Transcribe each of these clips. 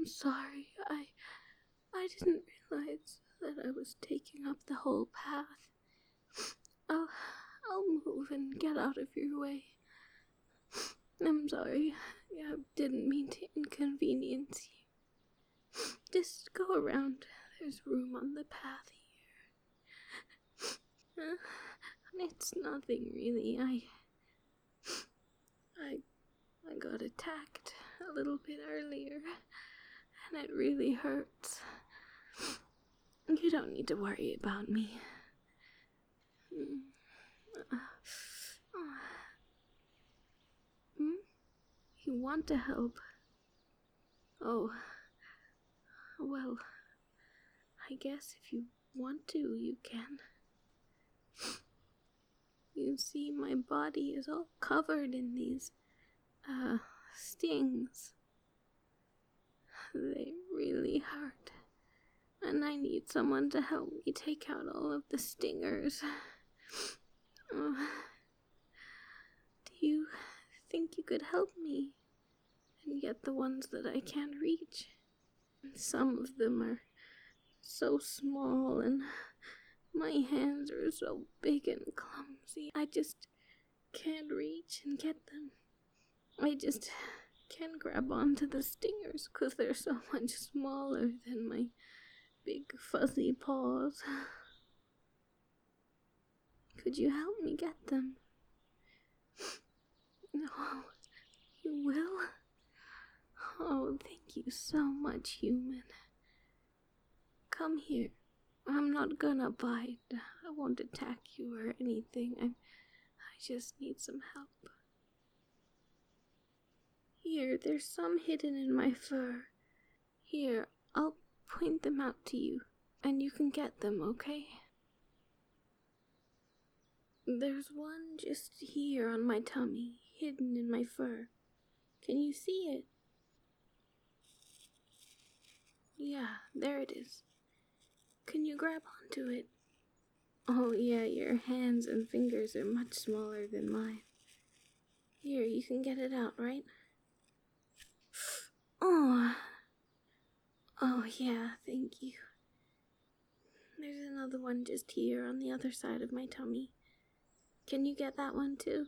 I'm sorry. I didn't realize that I was taking up the whole path. I'll move and get out of your way. I'm sorry. I didn't mean to inconvenience you. Just go around. There's room on the path here. It's nothing really. I got attacked a little bit earlier, and it really hurts. You don't need to worry about me. You want to help? Oh, well, I guess if you want to, you can. You see, my body is all covered in these, stings. They really hurt, and I need someone to help me take out all of the stingers. Do you think you could help me and get the ones that I can't reach? Some of them are so small, and my hands are so big and clumsy. I just can't reach and get them. I just can't grab onto the stingers because they're so much smaller than my big fuzzy paws. Could you help me get them? No, you will? Oh, thank you so much, human. Come here. I'm not gonna bite. I won't attack you or anything. I just need some help. Here, there's some hidden in my fur. Here, I'll point them out to you, and you can get them, okay? There's one just here on my tummy, hidden in my fur. Can you see it? Yeah, there it is. Can you grab onto it? Oh yeah, your hands and fingers are much smaller than mine. Here, you can get it out, right? Oh yeah, thank you. There's another one just here on the other side of my tummy. Can you get that one too?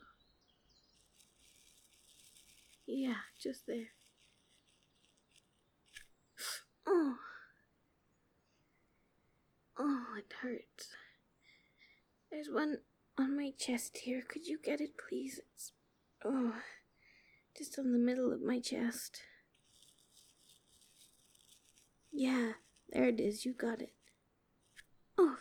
Yeah, just there. Oh, it hurts. There's one on my chest here. Could you get it, please? It's, just on the middle of my chest. Yeah, there it is. You got it. Oh,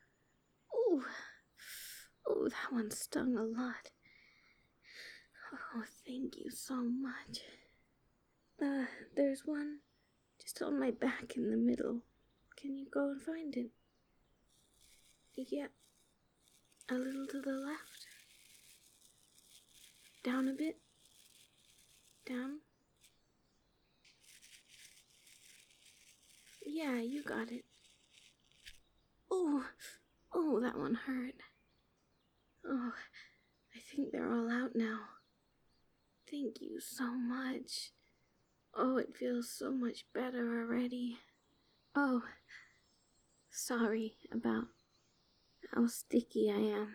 that one stung a lot. Oh, thank you so much. There's one just on my back in the middle. Can you go and find it? Yeah, a little to the left. Down a bit. Down. Yeah, you got it. Oh, that one hurt. Oh, I think they're all out now. Thank you so much. Oh, it feels so much better already. Oh, sorry about how sticky I am.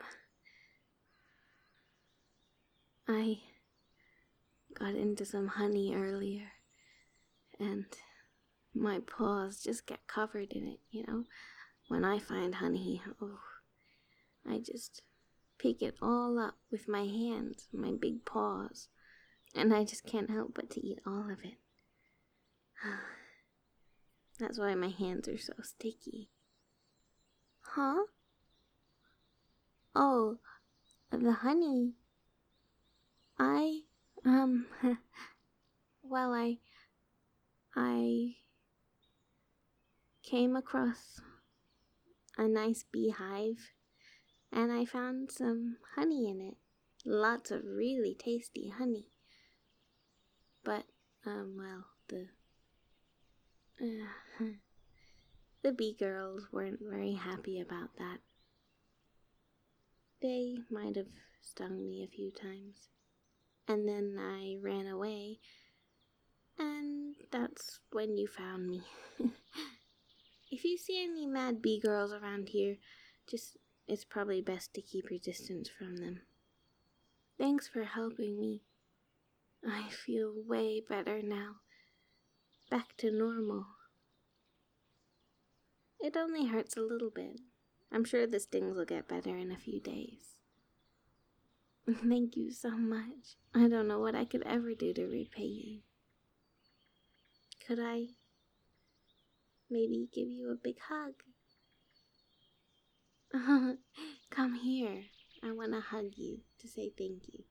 I got into some honey earlier, and my paws just get covered in it, you know? When I find honey, I just pick it all up with my hands, my big paws, and I just can't help but to eat all of it. That's why my hands are so sticky. Huh? Oh, the honey. Well, I came across a nice beehive, and I found some honey in it. Lots of really tasty honey. But, the bee girls weren't very happy about that. They might have stung me a few times. And then I ran away, and that that's when you found me. If you see any mad bee girls around here, it's probably best to keep your distance from them. Thanks for helping me. I feel way better now. Back to normal. It only hurts a little bit. I'm sure the stings will get better in a few days. Thank you so much. I don't know what I could ever do to repay you. Could I maybe give you a big hug? Come here. I want to hug you to say thank you.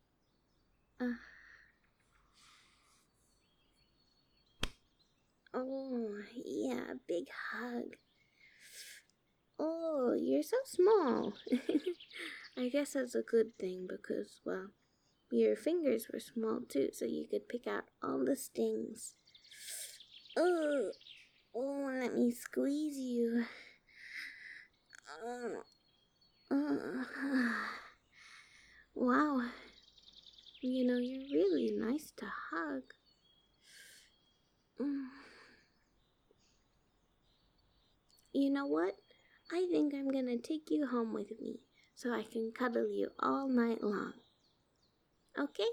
Oh, yeah, big hug. Oh, you're so small. I guess that's a good thing because, well, your fingers were small too, so you could pick out all the stings. Oh, let me squeeze you. Wow. You know, you're really nice to hug. You know what? I think I'm gonna take you home with me so I can cuddle you all night long. Okay?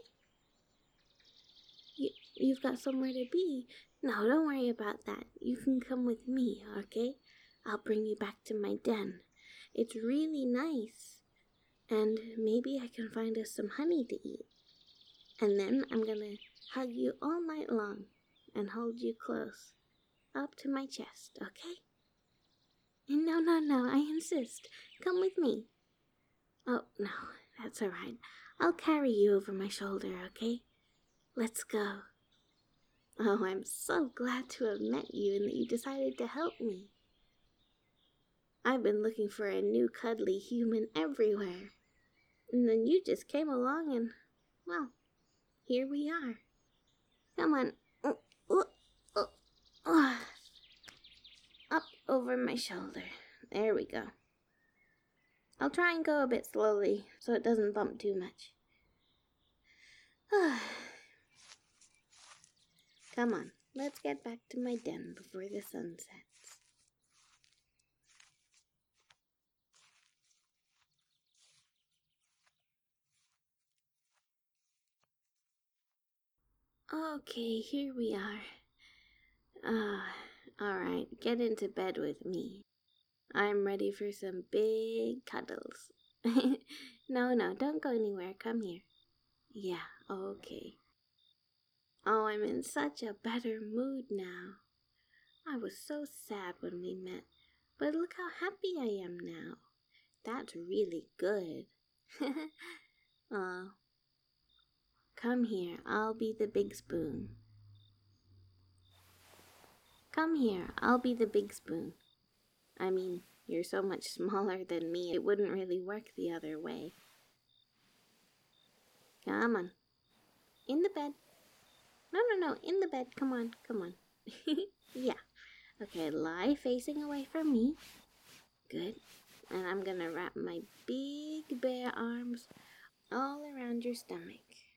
You've got somewhere to be. No, don't worry about that. You can come with me, okay? I'll bring you back to my den. It's really nice. And maybe I can find us some honey to eat. And then I'm gonna hug you all night long and hold you close up to my chest, okay? No, I insist. Come with me. Oh, no, that's alright. I'll carry you over my shoulder, okay? Let's go. Oh, I'm so glad to have met you and that you decided to help me. I've been looking for a new cuddly human everywhere. And then you just came along and, well, here we are. Come on. Up over my shoulder. There we go. I'll try and go a bit slowly so it doesn't bump too much. Come on, let's get back to my den before the sun sets. Okay, here we are. Alright, get into bed with me. I'm ready for some big cuddles. No, don't go anywhere. Come here. Yeah, okay. Oh, I'm in such a better mood now. I was so sad when we met, but look how happy I am now. That's really good. Come here, I'll be the big spoon. Come here, I'll be the big spoon. I mean, you're so much smaller than me, it wouldn't really work the other way. Come on. In the bed. No, in the bed. Come on. Yeah. Okay, lie facing away from me. Good. And I'm gonna wrap my big bare arms all around your stomach.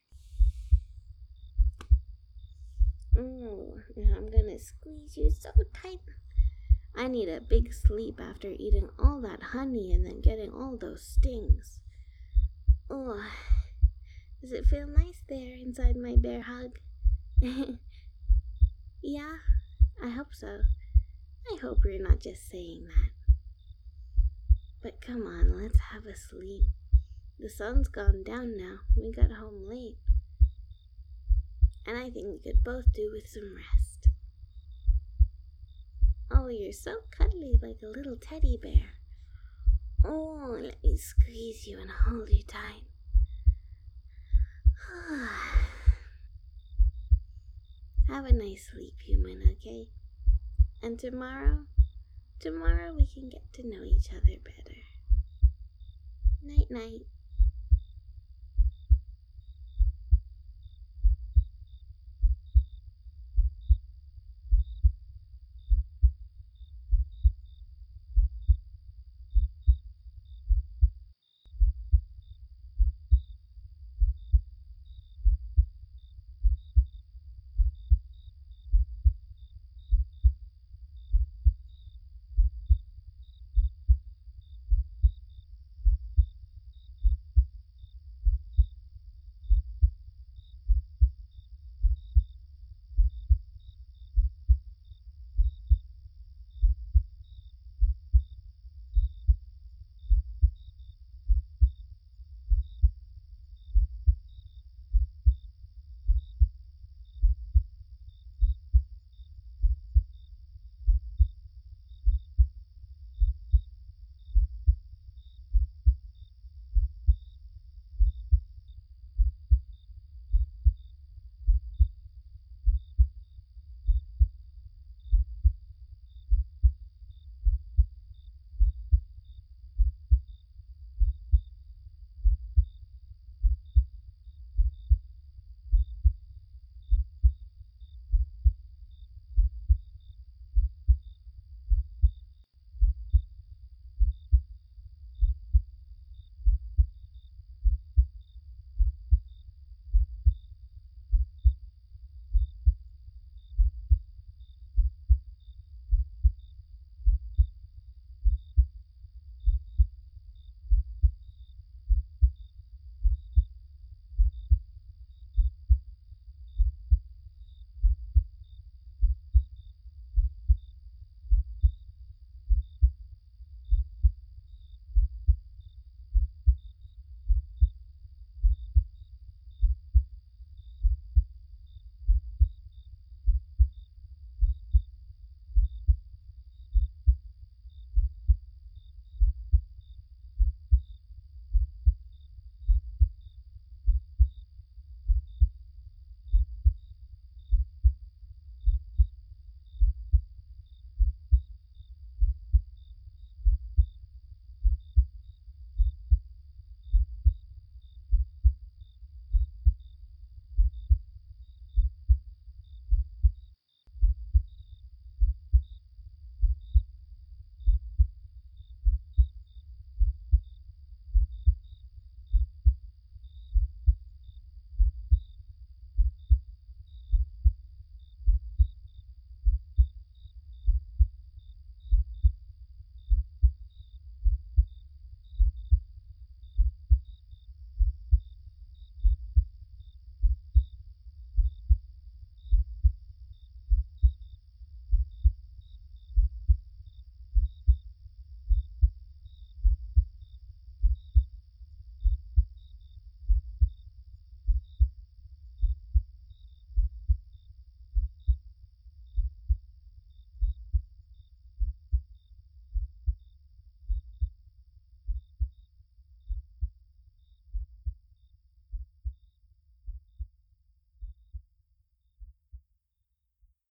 Now I'm gonna squeeze you so tight. I need a big sleep after eating all that honey and then getting all those stings. Oh, does it feel nice there inside my bear hug? Yeah, I hope so. I hope you're not just saying that. But come on, let's have a sleep. The sun's gone down now. We got home late. And I think we could both do with some rest. Oh, you're so cuddly like a little teddy bear. Oh, let me squeeze you and hold you tight. Have a nice sleep, human, okay? And tomorrow we can get to know each other better. Night, night.